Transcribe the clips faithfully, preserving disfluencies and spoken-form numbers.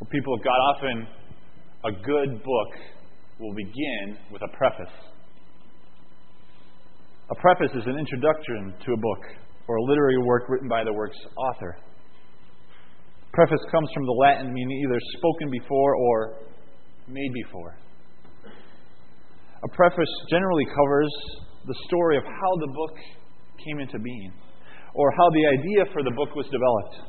Well, people of God, often a good book will begin with a preface. A preface is an introduction to a book or a literary work written by the work's author. Preface comes from the Latin meaning either spoken before or made before. A preface generally covers the story of how the book came into being or how the idea for the book was developed.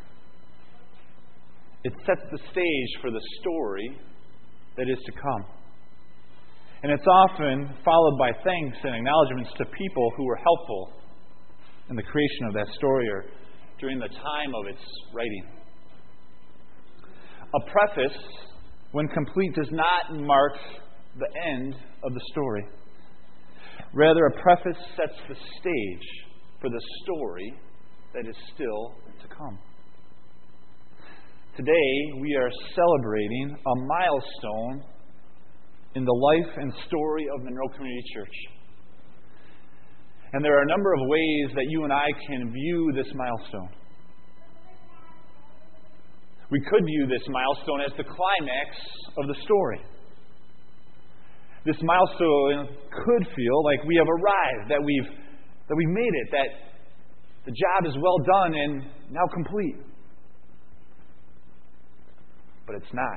It sets the stage for the story that is to come. And it's often followed by thanks and acknowledgments to people who were helpful in the creation of that story or during the time of its writing. A preface, when complete, does not mark the end of the story. Rather, a preface sets the stage for the story that is still to come. Today, we are celebrating a milestone in the life and story of Monroe Community Church. And there are a number of ways that you and I can view this milestone. We could view this milestone as the climax of the story. This milestone could feel like we have arrived, that we've that we've made it, that the job is well done and now complete. But it's not.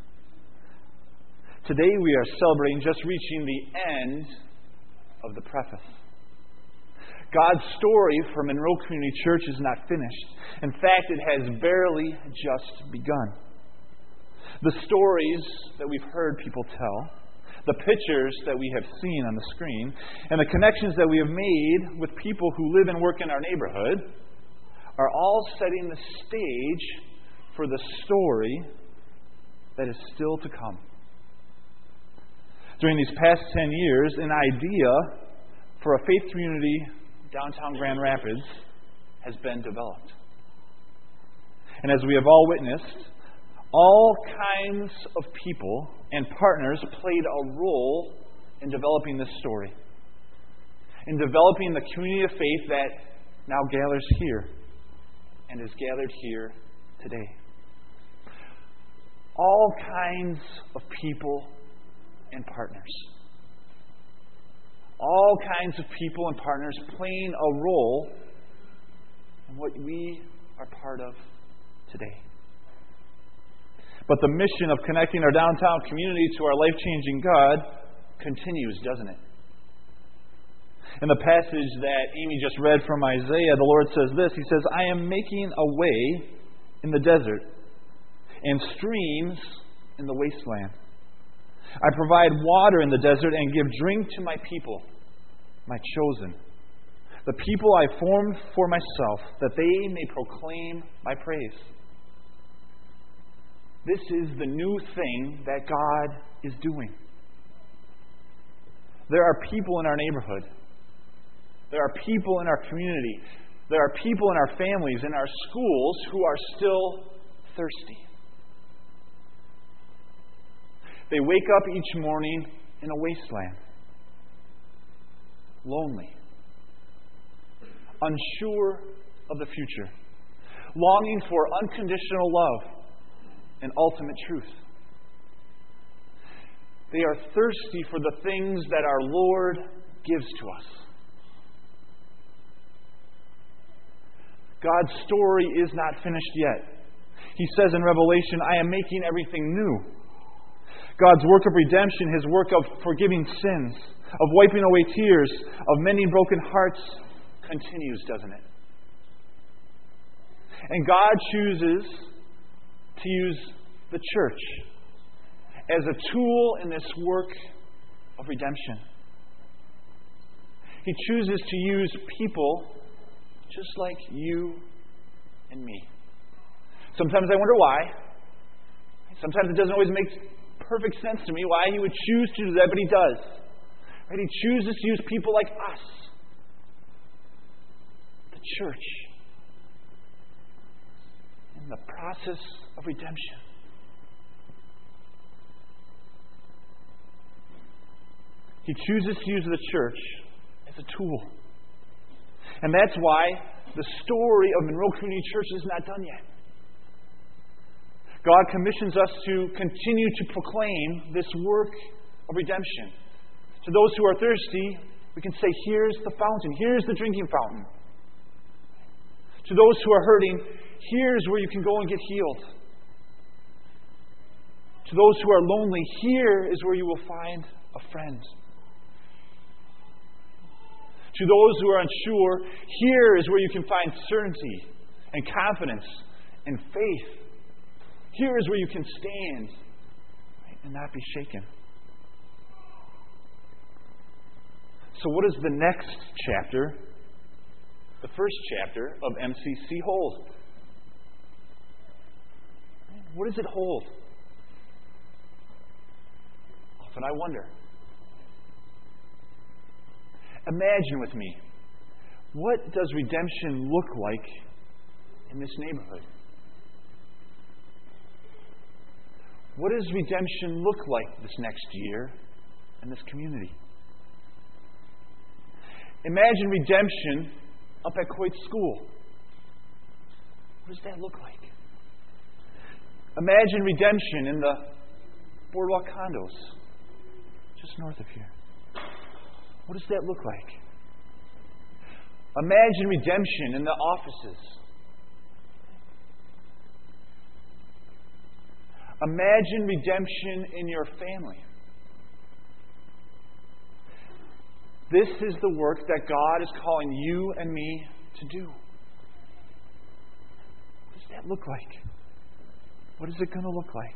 Today we are celebrating just reaching the end of the preface. God's story for Monroe Community Church is not finished. In fact, it has barely just begun. The stories that we've heard people tell, the pictures that we have seen on the screen, and the connections that we have made with people who live and work in our neighborhood are all setting the stage for the story that is still to come. During these past ten years, an idea for a faith community downtown Grand Rapids has been developed. And as we have all witnessed, all kinds of people and partners played a role in developing this story, in developing the community of faith that now gathers here and is gathered here today. All kinds of people and partners. All kinds of people and partners playing a role in what we are part of today. But the mission of connecting our downtown community to our life-changing God continues, doesn't it? In the passage that Amy just read from Isaiah, the Lord says this. He says, I am making a way in the desert and streams in the wasteland. I provide water in the desert and give drink to my people, my chosen, the people I formed for myself, that they may proclaim my praise. This is the new thing that God is doing. There are people in our neighborhood. There are people in our community. There are people in our families, in our schools, who are still thirsty. They wake up each morning in a wasteland, lonely, unsure of the future, longing for unconditional love and ultimate truth. They are thirsty for the things that our Lord gives to us. God's story is not finished yet. He says in Revelation, I am making everything new. God's work of redemption, His work of forgiving sins, of wiping away tears, of mending broken hearts, continues, doesn't it? And God chooses to use the church as a tool in this work of redemption. He chooses to use people just like you and me. Sometimes I wonder why. Sometimes it doesn't always make perfect sense to me why He would choose to do that, but He does. Right? He chooses to use people like us, the church, in the process of redemption. He chooses to use the church as a tool. And that's why the story of Monroe Community Church is not done yet. God commissions us to continue to proclaim this work of redemption. To those who are thirsty, we can say, here's the fountain, here's the drinking fountain. To those who are hurting, here's where you can go and get healed. To those who are lonely, here is where you will find a friend. To those who are unsure, here is where you can find certainty and confidence and faith. Here is where you can stand, right, and not be shaken. So what does the next chapter, the first chapter of M C C hold? What does it hold? Often I wonder. Imagine with me, what does redemption look like in this neighborhood? What does redemption look like this next year in this community? Imagine redemption up at Coit School. What does that look like? Imagine redemption in the Boardwalk condos just north of here. What does that look like? Imagine redemption in the offices. Imagine redemption in your family. This is the work that God is calling you and me to do. What does that look like? What is it going to look like?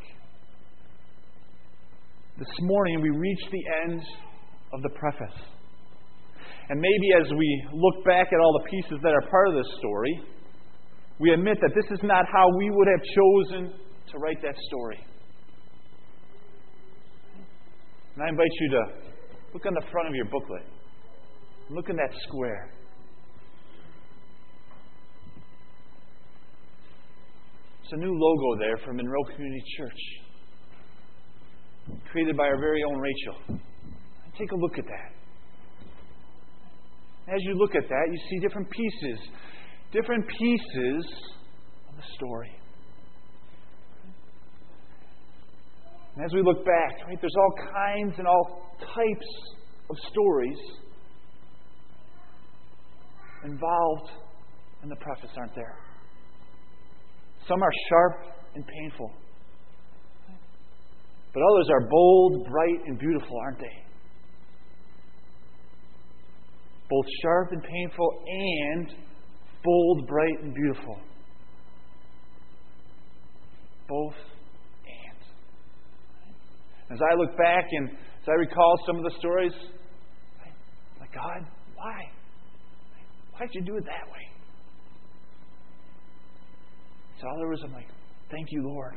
This morning we reach the end of the preface. And maybe as we look back at all the pieces that are part of this story, we admit that this is not how we would have chosen to write that story. And I invite you to look on the front of your booklet. Look in that square. It's a new logo there for Monroe Community Church, created by our very own Rachel. Take a look at that. As you look at that, you see different pieces, different pieces of the story. And as we look back, right, there's all kinds and all types of stories involved in the preface, aren't there? Some are sharp and painful, but others are bold, bright, and beautiful, aren't they? Both sharp and painful and bold, bright, and beautiful. Both and. As I look back and as I recall some of the stories, I'm like, God, why? Why'd you do it that way? So others, I'm like, thank you, Lord.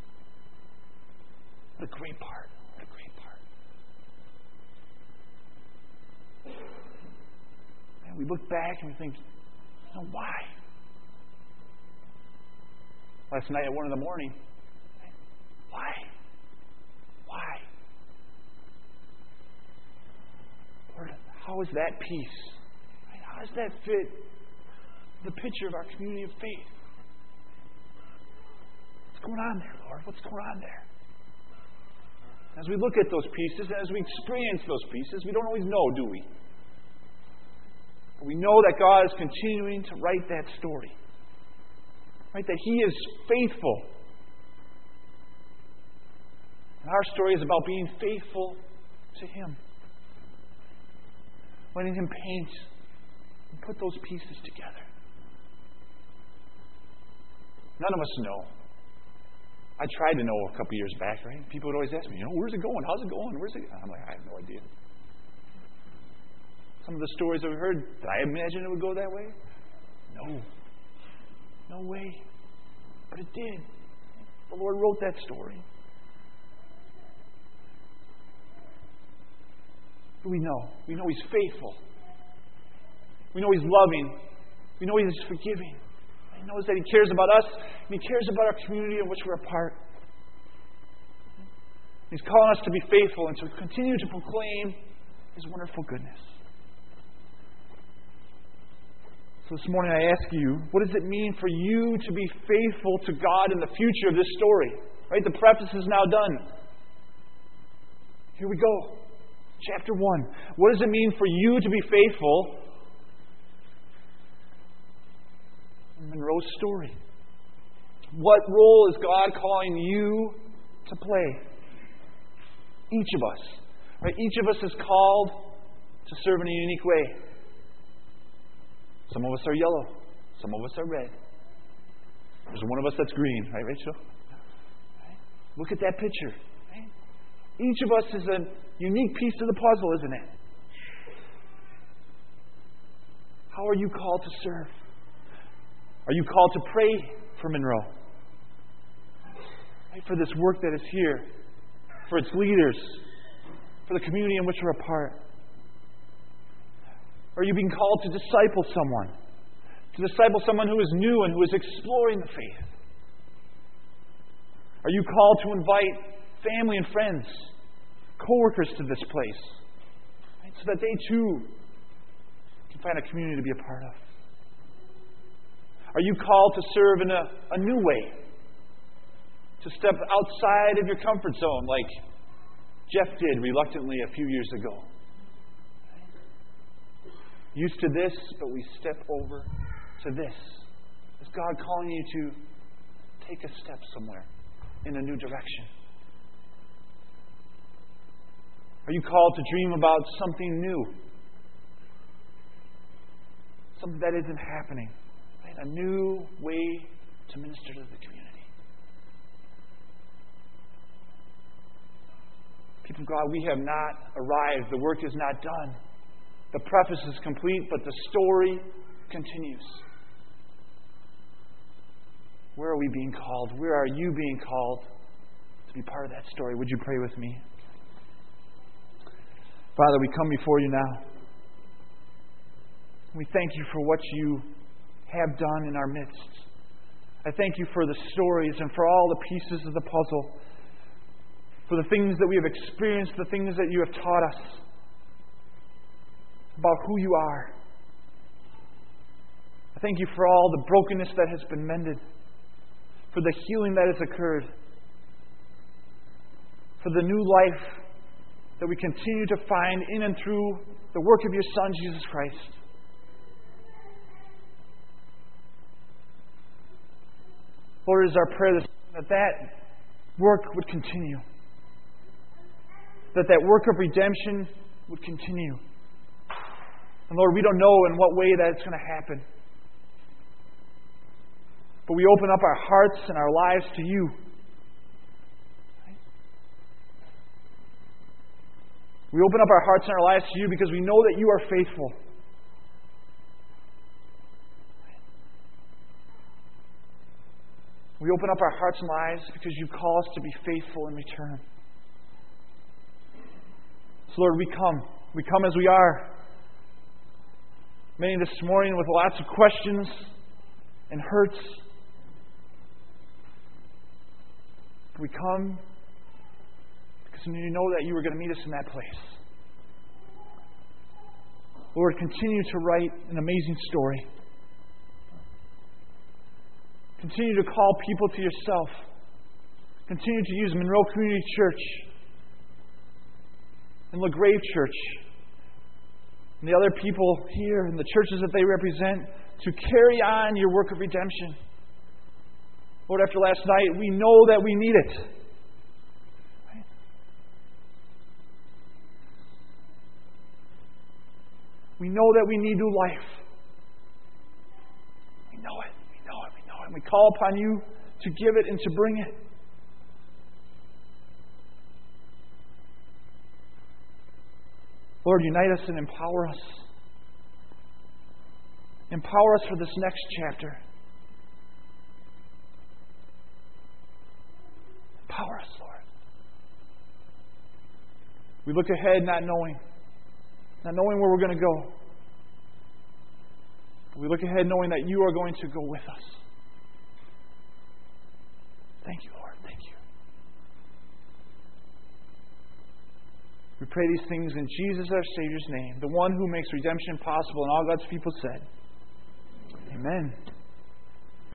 What a great part. What a great part. And we look back and we think, no, why? Last night at one in the morning, why? Why? Lord, how is that peace? How does that fit the picture of our community of faith? What's going on there, Lord? What's going on there? As we look at those pieces, as we experience those pieces, we don't always know, do we? But we know that God is continuing to write that story. Right? That He is faithful. And our story is about being faithful to Him. Letting Him paint and put those pieces together. None of us know. I tried to know a couple years back, right? People would always ask me, you know, where's it going? How's it going? Where's it going? I'm like, I have no idea. Some of the stories that we heard, did I imagine it would go that way? No. No way. But it did. The Lord wrote that story. But we know. We know He's faithful. We know He's loving. We know He's forgiving. He knows that He cares about us, and He cares about our community in which we're a part. He's calling us to be faithful and to continue to proclaim His wonderful goodness. So So this morning I ask you, what does it mean for you to be faithful to God in the future of this story? Right? The preface is now done. Here we go. Chapter one. What does it mean for you to be faithful in Monroe's story? What role is God calling you to play? Each of us. Right? Each of us is called to serve in a unique way. Some of us are yellow. Some of us are red. There's one of us that's green. Right, Rachel? Right? Look at that picture. Right? Each of us is a unique piece of the puzzle, isn't it? How are you called to serve? Are you called to pray for Monroe? Right? For this work that is here. For its leaders. For the community in which we're a part. Are you being called to disciple someone? To disciple someone who is new and who is exploring the faith? Are you called to invite family and friends, co-workers to this place, right, so that they too can find a community to be a part of? Are you called to serve in a, a new way? To step outside of your comfort zone like Jeff did reluctantly a few years ago? Used to this, but we step over to this. Is God calling you to take a step somewhere in a new direction? Are you called to dream about something new? Something that isn't happening. Right? A new way to minister to the community. People of God, we have not arrived. The work is not done. The preface is complete, but the story continues. Where are we being called? Where are you being called to be part of that story? Would you pray with me? Father, we come before you now. We thank you for what you have done in our midst. I thank you for the stories and for all the pieces of the puzzle, for the things that we have experienced, the things that you have taught us about who you are. I thank you for all the brokenness that has been mended, for the healing that has occurred, for the new life that we continue to find in and through the work of your Son, Jesus Christ. Lord, it is our prayer this morning that that work would continue, that that work of redemption would continue. And Lord, we don't know in what way that's going to happen. But we open up our hearts and our lives to you. We open up our hearts and our lives to you because we know that you are faithful. We open up our hearts and lives because you call us to be faithful in return. So Lord, we come. We come as we are. Many this morning with lots of questions and hurts. We come because we know that you are going to meet us in that place. Lord, continue to write an amazing story. Continue to call people to yourself. Continue to use Monroe Community Church and LaGrave Church and the other people here and the churches that they represent to carry on your work of redemption. Lord, after last night, we know that we need it. Right? We know that we need new life. We know it, we know it, we know it. And we call upon you to give it and to bring it. Lord, unite us and empower us. Empower us for this next chapter. Empower us, Lord. We look ahead not knowing, not knowing where we're going to go. But we look ahead knowing that you are going to go with us. Thank you, Lord. Thank you. We pray these things in Jesus, our Savior's name, the one who makes redemption possible, and all God's people said, Amen.